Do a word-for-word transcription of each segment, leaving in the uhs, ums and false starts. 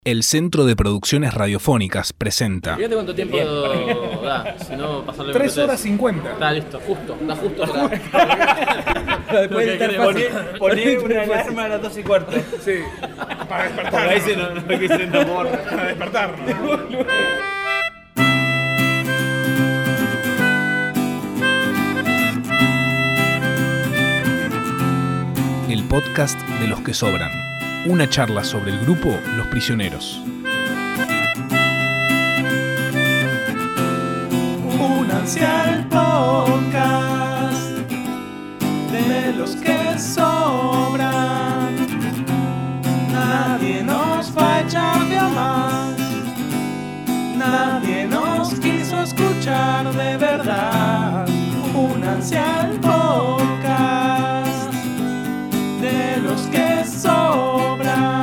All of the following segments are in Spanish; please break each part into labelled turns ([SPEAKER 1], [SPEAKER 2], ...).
[SPEAKER 1] El Centro de Producciones Radiofónicas presenta.
[SPEAKER 2] Fíjate cuánto tiempo da, si no pasarle
[SPEAKER 3] tres horas cincuenta.
[SPEAKER 2] Está listo, justo, está justo para...
[SPEAKER 4] Después de estar poner, poner una alarma a las dos y cuarto.
[SPEAKER 3] Sí, para despertar.
[SPEAKER 4] Porque a veces no, no quise no por...
[SPEAKER 3] Para despertar.
[SPEAKER 1] El podcast de los que sobran. Una charla sobre el grupo Los Prisioneros.
[SPEAKER 5] Únanse al podcast de los que sobran. Nadie nos va a echar de a más. Nadie nos quiso escuchar de verdad. Únanse al podcast de los que sobran.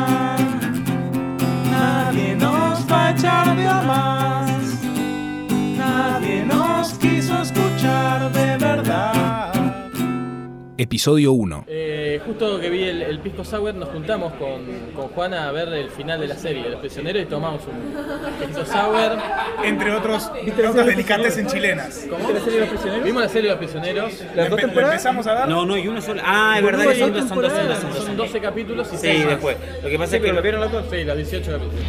[SPEAKER 5] Nadie nos va a echar de a más. Nadie nos quiso escuchar de verdad.
[SPEAKER 1] Episodio uno.
[SPEAKER 2] Eh, justo que vi el, el Pisco Sour, nos juntamos con, con Juana a ver el final de la serie de Los Prisioneros y tomamos un Pisco Sour.
[SPEAKER 3] Entre otros, otras delicatessen chilenas.
[SPEAKER 2] ¿Cómo? ¿La serie de los prisioneros? Vimos la serie de Los Prisioneros.
[SPEAKER 3] ¿La empe- ¿la empezamos a dar?
[SPEAKER 4] No, no, y una sola. Ah, es verdad que son dos, son dos, son dos, son dos.
[SPEAKER 2] Son doce capítulos y
[SPEAKER 4] Sí,
[SPEAKER 2] seis más.
[SPEAKER 4] después. Lo que pasa es que lo vieron los dos.
[SPEAKER 2] Sí, los dieciocho capítulos.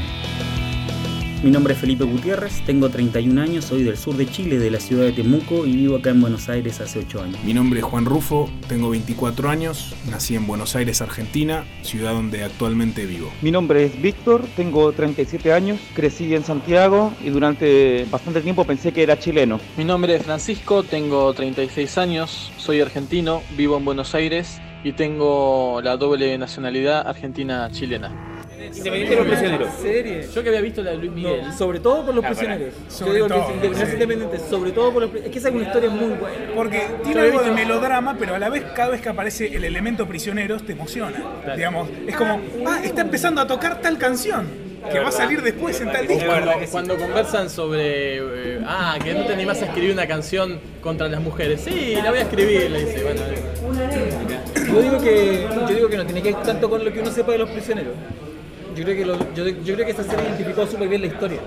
[SPEAKER 6] Mi nombre es Felipe Gutiérrez, tengo treinta y un años, soy del sur de Chile, de la ciudad de Temuco y vivo acá en Buenos Aires hace ocho años.
[SPEAKER 1] Mi nombre es Juan Rufo, tengo veinticuatro años, nací en Buenos Aires, Argentina, ciudad donde actualmente vivo.
[SPEAKER 7] Mi nombre es Víctor, tengo treinta y siete años, crecí en Santiago y durante bastante tiempo pensé que era chileno.
[SPEAKER 8] Mi nombre es Francisco, tengo treinta y seis años, soy argentino, vivo en Buenos Aires y tengo la doble nacionalidad argentina-chilena.
[SPEAKER 4] Independiente de Los Prisioneros.
[SPEAKER 9] Serie.
[SPEAKER 2] Yo que había visto la de Luis Miguel.
[SPEAKER 9] No, sobre todo por los
[SPEAKER 4] Ah,
[SPEAKER 9] prisioneros.
[SPEAKER 3] Sobre
[SPEAKER 9] Yo digo
[SPEAKER 3] todo,
[SPEAKER 9] que es
[SPEAKER 3] sí.
[SPEAKER 9] independiente, sobre todo por los prisioneros. Es que esa es una historia muy buena.
[SPEAKER 3] Porque tiene algo de melodrama, pero a la vez, cada vez que aparece el elemento prisioneros, te emociona.
[SPEAKER 2] Claro.
[SPEAKER 3] Digamos, es como, ah, está empezando a tocar tal canción, que va a salir después en tal disco.
[SPEAKER 2] Cuando, cuando conversan sobre, eh, ah, que no te animás a escribir una canción contra las mujeres. Sí, la voy a escribir, le dice. Bueno,
[SPEAKER 9] Yo digo que, yo digo que no tiene que ver tanto con lo que uno sepa de los prisioneros. Yo creo que, lo, yo, yo creo que esa serie identificó súper bien la historia.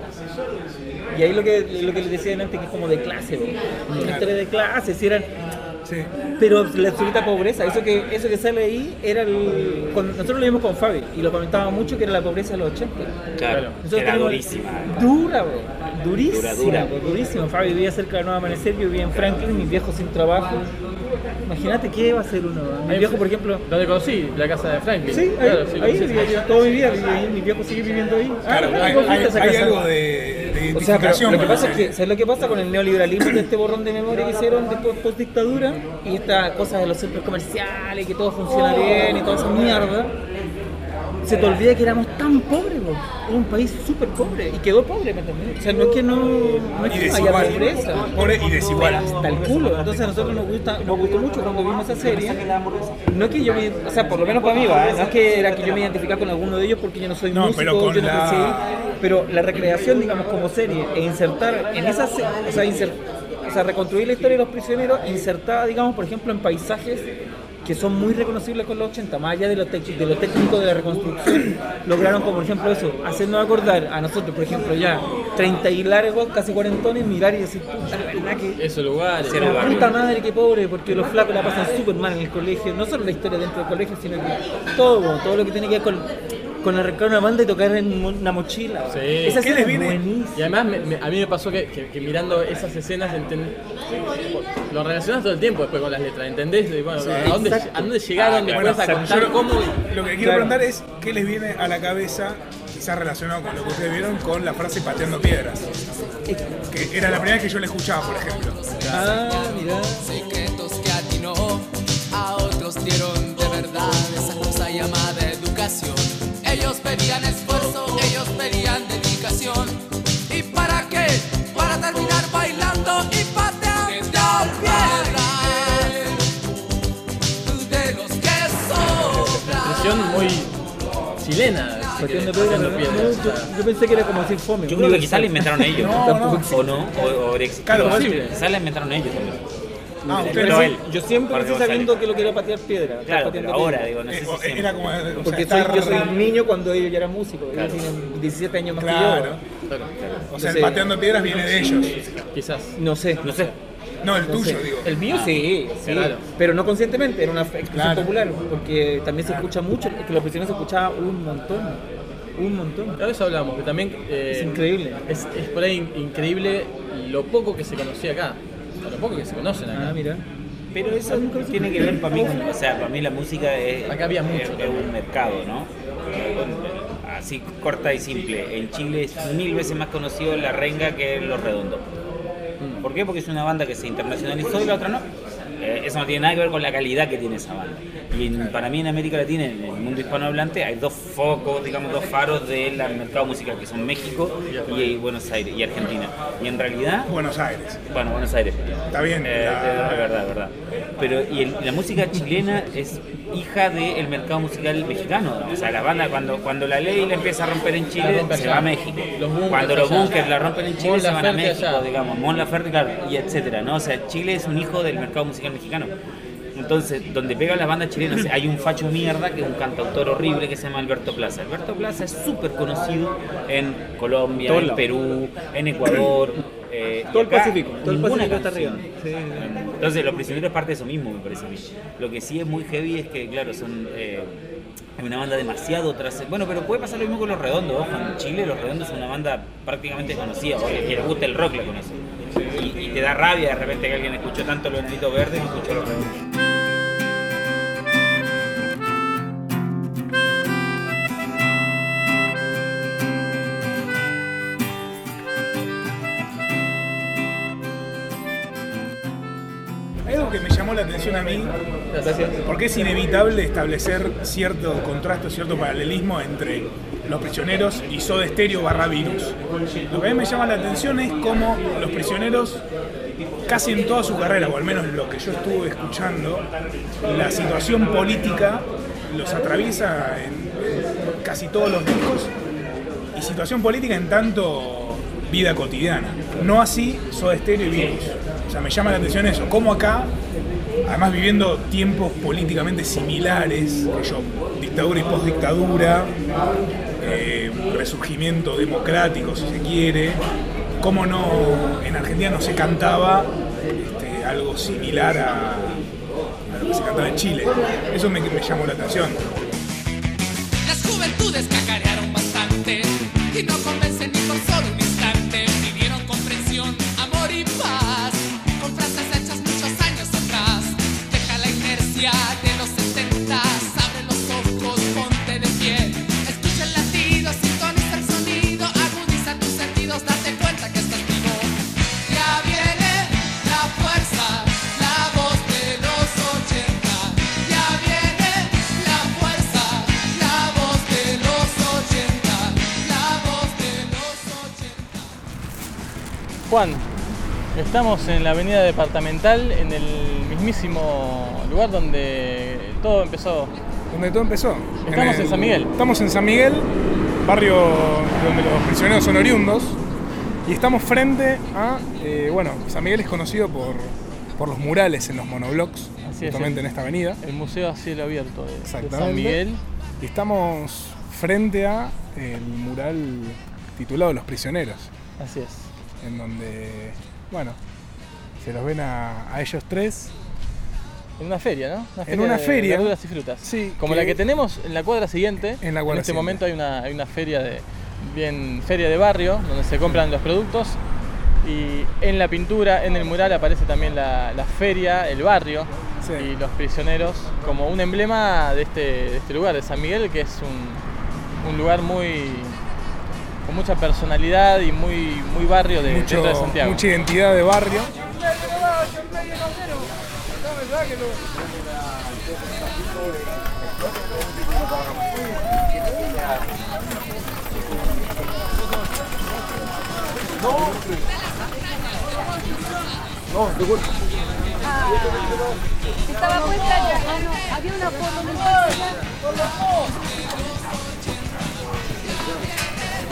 [SPEAKER 9] Y ahí lo que, lo que les decía antes, que es como de clase, ¿no? Una historia de clase, si eran...
[SPEAKER 3] Sí.
[SPEAKER 9] Pero la absoluta pobreza, eso que, eso que sale ahí era el... Cuando nosotros lo vimos con Fabi y lo comentábamos mucho, que era la pobreza de los ochenta.
[SPEAKER 4] Claro,
[SPEAKER 9] Nosotros
[SPEAKER 4] era
[SPEAKER 9] tenemos-
[SPEAKER 4] durísima.
[SPEAKER 9] Dura, bro. Durísima,
[SPEAKER 4] Dura, dura.
[SPEAKER 9] bro, durísima. Fabi vivía cerca de Nueva Amanecer, yo vivía en Franklin, mis viejos sin trabajo. Imagínate qué va a ser uno. Mi
[SPEAKER 2] Ahí
[SPEAKER 9] viejo,
[SPEAKER 2] fue-
[SPEAKER 9] por ejemplo...
[SPEAKER 2] donde conocí, la casa de Franklin.
[SPEAKER 9] Sí, ahí,
[SPEAKER 2] Claro, sí,
[SPEAKER 9] ahí
[SPEAKER 2] conocí
[SPEAKER 9] vivía
[SPEAKER 2] esa
[SPEAKER 9] yo,
[SPEAKER 2] casa.
[SPEAKER 9] toda mi vida viví ahí, mi viejo sigue viviendo ahí.
[SPEAKER 3] Claro,
[SPEAKER 9] Ah,
[SPEAKER 3] hay,
[SPEAKER 9] ¿vos fuiste
[SPEAKER 3] hay-
[SPEAKER 9] a esa
[SPEAKER 3] hay
[SPEAKER 9] casa?
[SPEAKER 3] algo de, de
[SPEAKER 9] O sea, pero
[SPEAKER 3] identificación.
[SPEAKER 9] lo que
[SPEAKER 3] con
[SPEAKER 9] pasa
[SPEAKER 3] la
[SPEAKER 9] es
[SPEAKER 3] serie.
[SPEAKER 9] que, ¿sabes lo que pasa con el neoliberalismo de este borrón de memoria que hicieron después post dictadura? Y estas cosas de los centros comerciales, que todo funciona bien y toda esa mierda. Se te olvida que éramos tan pobres, bro. Era un país súper pobre y quedó pobre, ¿me entiendes? O sea, no es que no, no es
[SPEAKER 3] Y
[SPEAKER 9] que no haya
[SPEAKER 3] desigual.
[SPEAKER 9] pobreza.
[SPEAKER 3] Pobre y desigual.
[SPEAKER 9] Hasta el culo. Entonces a nosotros nos gusta, nos gustó mucho cuando vimos esa serie. No es que yo me, o sea, por lo menos para mí, ¿va? No es que era que yo me identificara con alguno de ellos porque yo no soy
[SPEAKER 3] No,
[SPEAKER 9] músico,
[SPEAKER 3] pero con
[SPEAKER 9] yo no
[SPEAKER 3] la-
[SPEAKER 9] crecí. Pero la recreación, digamos, como serie e insertar en esa serie, o sea, inser- o sea, reconstruir la historia de los prisioneros insertada, digamos, por ejemplo, en paisajes que son muy reconocibles con los ochenta, más allá de lo, tec- de lo técnico de la reconstrucción, lograron, como por ejemplo eso, hacernos acordar a nosotros, por ejemplo, ya treinta y largos, casi cuarentones, mirar y decir, puta, la verdad que...
[SPEAKER 2] Esos lugares.
[SPEAKER 4] Sí,
[SPEAKER 9] La
[SPEAKER 4] lugar.
[SPEAKER 9] puta madre, qué pobre, porque los flacos la pasan súper mal en el colegio, no solo la historia dentro del colegio, sino que todo, todo lo que tiene que ver con, con arrancar una banda y tocar en mo- una mochila.
[SPEAKER 2] Sí.
[SPEAKER 9] Esa
[SPEAKER 3] ¿Qué
[SPEAKER 9] escena
[SPEAKER 3] les
[SPEAKER 9] es
[SPEAKER 3] viene?
[SPEAKER 9] buenísima.
[SPEAKER 2] Y además me- me- a mí me pasó que, que- que mirando esas escenas enten- lo relacionas todo el tiempo después con las letras, ¿entendés? Y bueno, ¿a, dónde,
[SPEAKER 9] exacto.
[SPEAKER 2] ¿a dónde llegaron
[SPEAKER 3] Bueno,
[SPEAKER 2] después a
[SPEAKER 3] yo
[SPEAKER 2] contar
[SPEAKER 3] lo-
[SPEAKER 2] cómo?
[SPEAKER 3] Lo que quiero
[SPEAKER 9] Claro.
[SPEAKER 3] preguntar es, ¿qué les viene a la cabeza, quizás relacionado con lo que ustedes vieron, con la frase pateando piedras? Que era la primera vez que yo la escuchaba, por ejemplo.
[SPEAKER 9] Ah, mira.
[SPEAKER 5] Secretos que a ti no, a otros dieron de verdad esa cosa llamada educación. Ellos pedían esfuerzo, ellos pedían dedicación. ¿Y para qué? Para terminar bailando y pateando piedras de los que sobran.
[SPEAKER 2] Expresión muy chilena.
[SPEAKER 9] Pateando
[SPEAKER 2] que-
[SPEAKER 9] piedras,
[SPEAKER 2] pateando
[SPEAKER 9] ¿no?
[SPEAKER 2] piedras,
[SPEAKER 9] Yo,
[SPEAKER 2] o sea.
[SPEAKER 9] yo pensé que era como decir fome.
[SPEAKER 4] Yo creo que quizás la inventaron ellos.
[SPEAKER 3] No, no.
[SPEAKER 4] ¿O no? O, o ex-
[SPEAKER 3] Claro,
[SPEAKER 4] o-
[SPEAKER 3] sí.
[SPEAKER 4] quizás la inventaron ellos también.
[SPEAKER 3] Ah,
[SPEAKER 9] Pero
[SPEAKER 3] usted
[SPEAKER 4] no,
[SPEAKER 3] no.
[SPEAKER 4] él.
[SPEAKER 9] yo siempre
[SPEAKER 4] Jorge
[SPEAKER 9] crecí
[SPEAKER 4] González.
[SPEAKER 9] sabiendo que lo que era patear piedra. estar
[SPEAKER 4] Claro,
[SPEAKER 9] pateando
[SPEAKER 4] pero ahora,
[SPEAKER 9] piedra.
[SPEAKER 4] digo, no sé
[SPEAKER 3] Eh,
[SPEAKER 4] si
[SPEAKER 3] o-
[SPEAKER 4] siempre.
[SPEAKER 3] era como. o sea,
[SPEAKER 9] Porque soy,
[SPEAKER 3] estar-
[SPEAKER 9] yo soy un niño cuando ellos ya eran músicos.
[SPEAKER 4] Claro.
[SPEAKER 9] Ellos tienen diecisiete años más
[SPEAKER 3] Claro.
[SPEAKER 9] que yo.
[SPEAKER 3] O sea,
[SPEAKER 9] No
[SPEAKER 3] el
[SPEAKER 9] sé.
[SPEAKER 3] pateando piedras viene de ellos.
[SPEAKER 2] Quizás.
[SPEAKER 9] No sé.
[SPEAKER 4] No sé.
[SPEAKER 3] No, el
[SPEAKER 9] No
[SPEAKER 3] tuyo,
[SPEAKER 9] sé.
[SPEAKER 3] digo.
[SPEAKER 9] El mío sí, sí,
[SPEAKER 2] claro.
[SPEAKER 9] pero no conscientemente, era una expresión
[SPEAKER 3] Claro.
[SPEAKER 9] popular, porque también se escucha mucho, es que los prisioneros se escuchaba un montón, un montón.
[SPEAKER 2] De eso hablamos, que también eh,
[SPEAKER 9] Es increíble.
[SPEAKER 2] Es, es por ahí in- increíble lo poco que se conocía acá, o lo poco que se conocen acá.
[SPEAKER 9] Ah, mira.
[SPEAKER 4] Pero eso tiene que ver para mí, con- o sea, para mí la música es,
[SPEAKER 2] Acá había mucho
[SPEAKER 4] es- es
[SPEAKER 2] también.
[SPEAKER 4] un mercado, ¿no? Así corta y simple. En Chile es mil veces más conocido La Renga que Los Redondos. ¿Por qué? Porque es una banda que se internacionalizó y la otra no. Eh, eso no tiene nada que ver con la calidad que tiene esa banda. Y en- para mí en América Latina, en el mundo hispanohablante, hay dos focos, digamos, dos faros del mercado musical, que son México y Buenos Aires y Argentina. Y en realidad,
[SPEAKER 3] Buenos Aires.
[SPEAKER 4] bueno, Buenos Aires.
[SPEAKER 3] Está bien.
[SPEAKER 4] Eh,
[SPEAKER 3] la-
[SPEAKER 4] es verdad, es verdad. Pero y el- la música chilena es hija del mercado musical mexicano. O sea, la banda cuando, cuando la ley la empieza a romper en
[SPEAKER 2] La
[SPEAKER 4] Chile,
[SPEAKER 2] rompe
[SPEAKER 4] se
[SPEAKER 2] allá.
[SPEAKER 4] va a México.
[SPEAKER 2] Los bunkers
[SPEAKER 4] Cuando los
[SPEAKER 2] allá.
[SPEAKER 4] bunkers la rompen en Chile,
[SPEAKER 2] Mon
[SPEAKER 4] se van a
[SPEAKER 2] Laferte
[SPEAKER 4] México,
[SPEAKER 2] allá.
[SPEAKER 4] digamos. Mon Laferte, claro, y etcétera, ¿no? O sea, Chile es un hijo del mercado musical mexicano. Entonces, donde pegan las bandas chilenas, hay un facho mierda que es un cantautor horrible que se llama Alberto Plaza. Alberto Plaza es súper conocido en Colombia,
[SPEAKER 9] Todo
[SPEAKER 4] en
[SPEAKER 9] lado.
[SPEAKER 4] Perú, en Ecuador. eh, y
[SPEAKER 9] Todo el
[SPEAKER 4] acá
[SPEAKER 9] Pacífico, todo el
[SPEAKER 4] ninguna
[SPEAKER 9] Pacífico está
[SPEAKER 4] canción.
[SPEAKER 9] arriba. Sí.
[SPEAKER 4] Entonces, Los Prisioneros es parte de eso mismo, me parece a mí. Lo que sí es muy heavy es que, claro, son eh, es una banda demasiado tras... Bueno, pero puede pasar lo mismo con Los Redondos. Ojo, en Chile Los Redondos es una banda prácticamente desconocida. O el que le gusta el rock la conoce. Y, y te da rabia de repente que alguien escuchó tanto Los Enanitos Verdes y escuchó Los Redondos.
[SPEAKER 3] Hay algo que me llamó la atención a mí, porque es inevitable establecer cierto contraste, cierto paralelismo entre Los Prisioneros y Soda Stereo barra Virus. Lo que a mí me llama la atención es cómo Los Prisioneros, casi en toda su carrera, o al menos lo que yo estuve escuchando, la situación política los atraviesa en casi todos los discos, y situación política en tanto vida cotidiana. No así Soda Stereo y Virus. O sea, me llama la atención eso, cómo acá, además viviendo tiempos políticamente similares, que yo, dictadura y postdictadura, eh, resurgimiento democrático si se quiere, cómo no, en Argentina no se cantaba este, algo similar a, a lo que se cantaba en Chile. Eso me, me llamó la atención.
[SPEAKER 5] Las juventudes cacarearon bastante y no convencen ni por solo un instante. Pidieron comprensión, amor y paz con frases hechas muchos años atrás. Deja la inercia de los setentas, abre los ojos, ponte de pie. Escucha el latido, sintoniza el sonido, agudiza tus sentidos, date cuenta que estás vivo. Ya viene la fuerza, la voz de los ochenta. Ya viene la fuerza, la voz de los ochenta. La voz de los ochenta.
[SPEAKER 2] Juan, estamos en la avenida departamental, en el mismísimo lugar donde todo empezó.
[SPEAKER 3] Donde todo empezó.
[SPEAKER 2] Estamos en San Miguel.
[SPEAKER 3] Estamos en San Miguel, barrio donde los prisioneros son oriundos, y estamos frente a, eh, bueno, San Miguel es conocido por, por los murales en los monoblocks,
[SPEAKER 2] Así es,
[SPEAKER 3] justamente
[SPEAKER 2] el-
[SPEAKER 3] en esta avenida.
[SPEAKER 2] El Museo a cielo abierto de, de
[SPEAKER 3] Exactamente.
[SPEAKER 2] San Miguel.
[SPEAKER 3] Y estamos frente a el mural titulado Los Prisioneros,
[SPEAKER 2] Así es.
[SPEAKER 3] en donde, bueno, se los ven a, a ellos tres.
[SPEAKER 2] En una feria, ¿no? Una
[SPEAKER 3] En una
[SPEAKER 2] de
[SPEAKER 3] feria.
[SPEAKER 2] verduras y frutas.
[SPEAKER 3] Sí,
[SPEAKER 2] Como
[SPEAKER 3] que-
[SPEAKER 2] la que tenemos en la cuadra siguiente.
[SPEAKER 3] En la cuadra
[SPEAKER 2] En este
[SPEAKER 3] siguiente.
[SPEAKER 2] momento hay una, hay una feria de bien feria de barrio donde se compran los productos, y en la pintura, en el mural aparece también la, la feria, el barrio,
[SPEAKER 3] Sí.
[SPEAKER 2] y los prisioneros como un emblema de este, de este lugar, de San Miguel, que es un, un lugar muy con mucha personalidad y muy, muy barrio de,
[SPEAKER 3] Mucho-
[SPEAKER 2] dentro de Santiago.
[SPEAKER 3] mucha identidad de barrio.
[SPEAKER 10] Estaba puesta ya. Ah, no, había una foto en el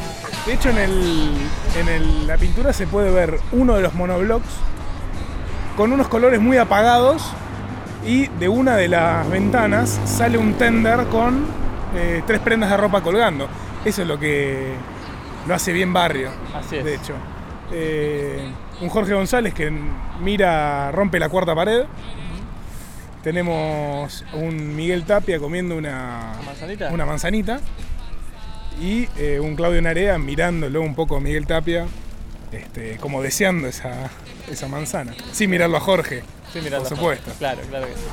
[SPEAKER 3] De hecho, en, el, en el- la pintura se puede ver uno de los monoblocks con unos colores muy apagados, y de una de las ventanas sale un tender con eh, tres prendas de ropa colgando. Eso es lo que lo hace bien barrio.
[SPEAKER 2] Así es.
[SPEAKER 3] De hecho. Eh, un Jorge González que mira, rompe la cuarta pared. Tenemos un Miguel Tapia comiendo una,
[SPEAKER 2] ¿Una manzanita?
[SPEAKER 3] Una manzanita. Y eh, un Claudio Narea mirándolo un poco a Miguel Tapia, este, como deseando esa, esa manzana. Sin mirarlo a Jorge,
[SPEAKER 2] Sin mirarlo
[SPEAKER 3] por
[SPEAKER 2] a
[SPEAKER 3] supuesto.
[SPEAKER 2] Jorge. Claro, claro que sí.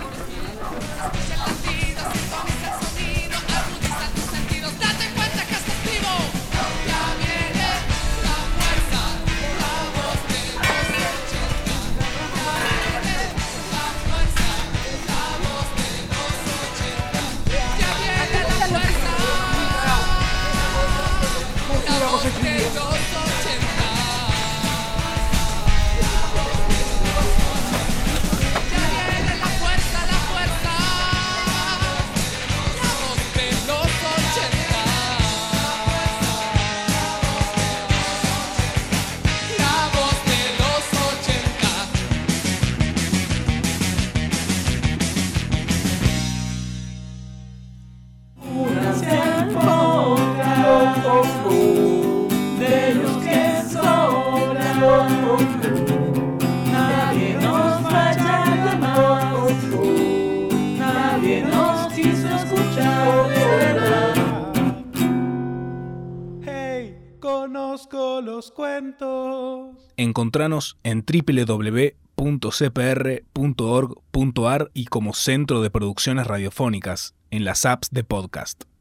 [SPEAKER 3] Conozco los cuentos.
[SPEAKER 1] Encontranos en doble u doble u doble u punto c p r punto org punto a r y como Centro de Producciones Radiofónicas en las apps de podcast.